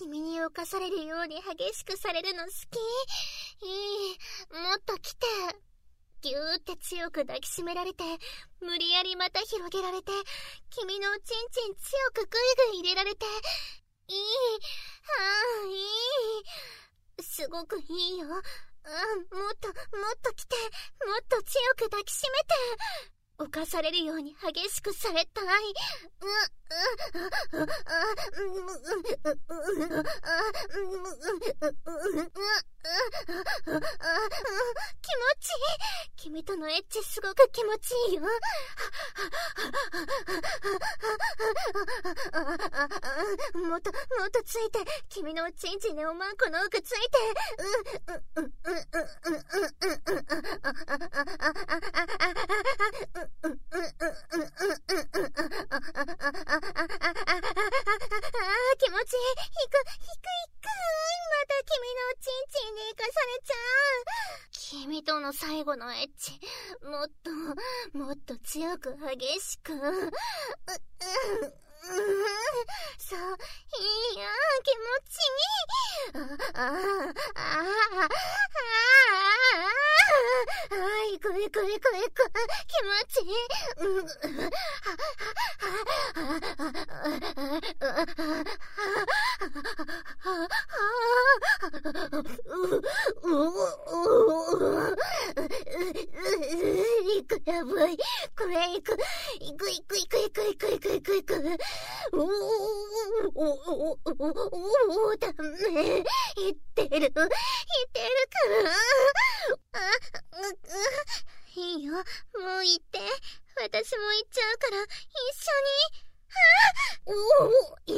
君に侵されるように激しくされるの好き。もっと来て。ぎゅーって強く抱きしめられて、無理やりまた広げられて、君のおちんちん強くグイグイ入れられて、いい。すごくいいよ。もっと来て、もっと強く抱きしめて。犯されるように激しくされたい。気持ちいい。君とのエッチすごく気持ちいいよ。もっとついて、君のおちんちんでおまんこの奥ついて。気持ちいい。引く。また君のおちんちんで生かされちゃう。君との最後のエッチ、もっと強く激しく。そう、いいよ、気持ちいい。行く。気持ちいい。やばい。これ行く。ダメ。言ってるから。いいよ、もう行って。私も行っちゃうから、一緒に。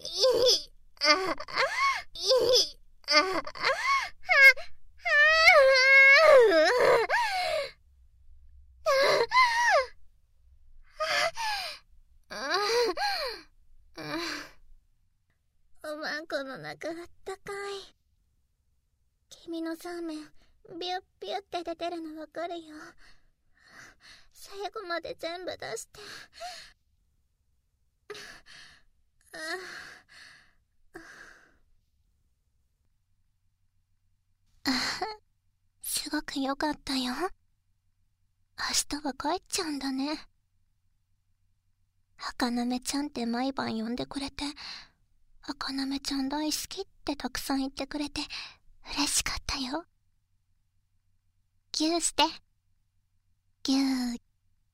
おまんこの中あったかい。君のそうめんビュッビュって出てるのわかるよ。最後まで全部出して。すごく良かったよ。明日は帰っちゃうんだね。赤なめちゃんって毎晩呼んでくれて、赤なめちゃん大好きってたくさん言ってくれて嬉しかったよ。ギューして。ギュー。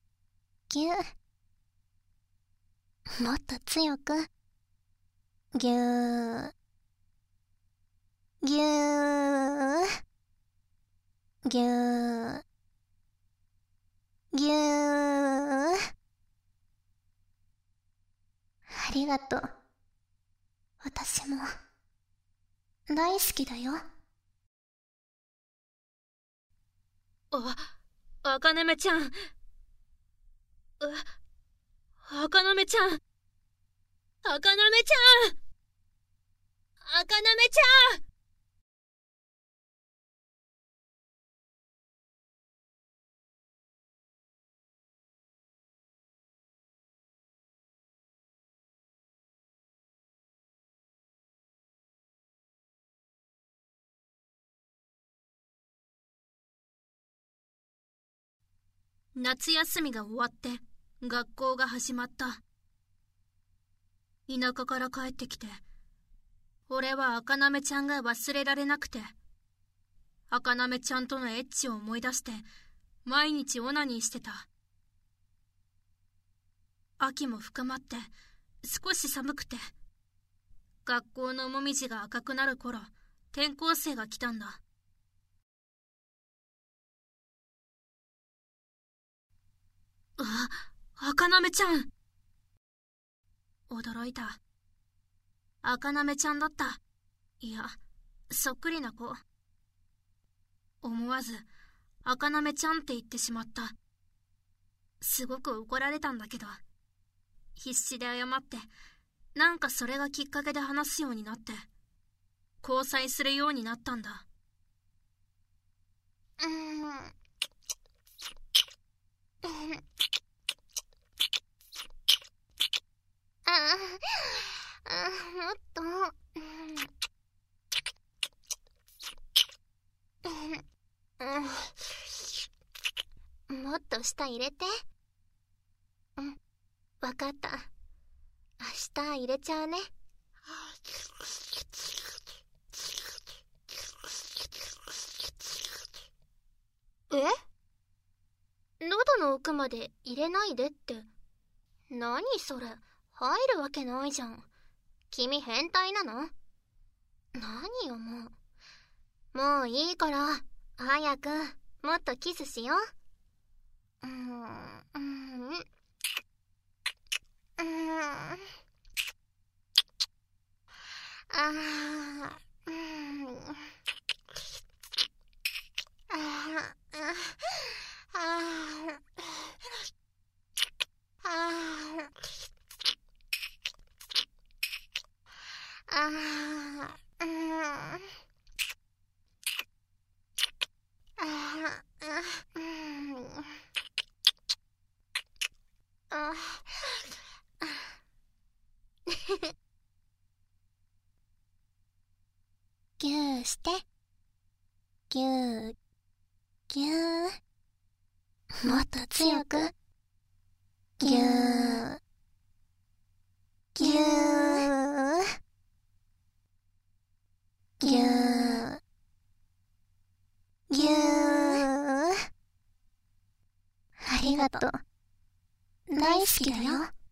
もっと強く。ギュー。ありがとう。私も大好きだよ。 赤なめちゃん。赤なめちゃん。夏休みが終わって学校が始まった。田舎から帰ってきて、俺は赤なめちゃんが忘れられなくて、赤なめちゃんとのエッチを思い出して毎日オナニーしてた。秋も深まって少し寒くて、学校のもみじが赤くなる頃、転校生が来たんだ。赤なめちゃん。驚いた。赤なめちゃんだった。いや、そっくりな子。思わず赤なめちゃんって言ってしまった。すごく怒られたんだけど、必死で謝って、なんかそれがきっかけで話すようになって、交際するようになったんだ。 と、もっと舌入れて。わかった。明日入れちゃうね。喉の奥まで入れないでって。何それ、入るわけないじゃん。君変態なの？何よもう。もういいから、早く、もっとキスしよう。ギューして。ギュー、ギュー。もっと強く。ギュー、ギュー、ギュー、ギュー。ありがとう。大好きだよ。